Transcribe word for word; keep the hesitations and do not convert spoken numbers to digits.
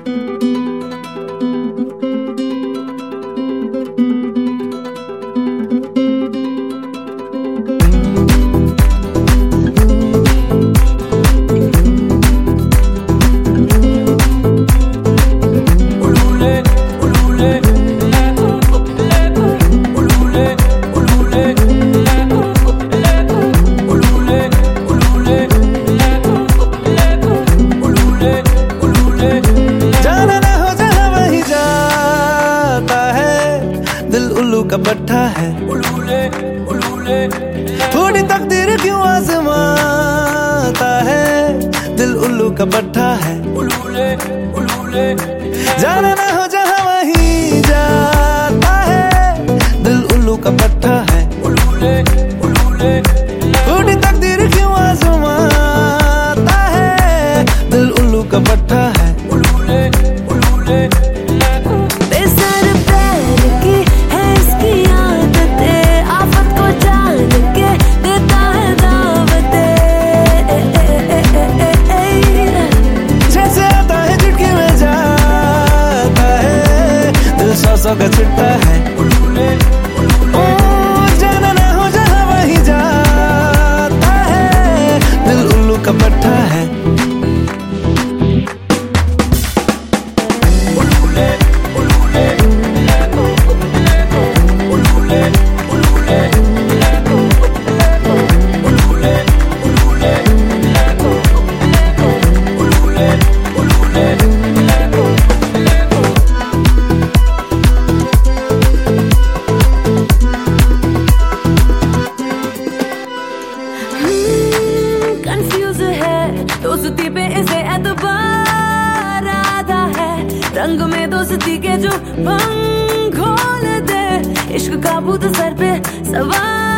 का पट्टा है उलूले उलूले, थोड़ी तकदीर क्यों आजमाता है, दिल उल्लू का पट्टा है उलूले उलूले, जाना ना हो जहाँ वहीं जाता है, दिल उल्लू का पट्टा है उलूले उलूले, थोड़ी तकदीर क्यों आजमाता है, दिल उल्लू का पट्टा है उलूले उलूले। सौ का चिट्टा है उलूले उलूले, जाना ना हो जहाँ वहीं जाता है, दिल उल्लू का पट्टा है उलूले उलूले उलूले उलूले उलूले उलूले उलूले उलूले। दोस्ती पे इसे एतबार आधा है, रंग में दोस्ती के जो पंख खोल दे, इश्क का भूत सर पे सवार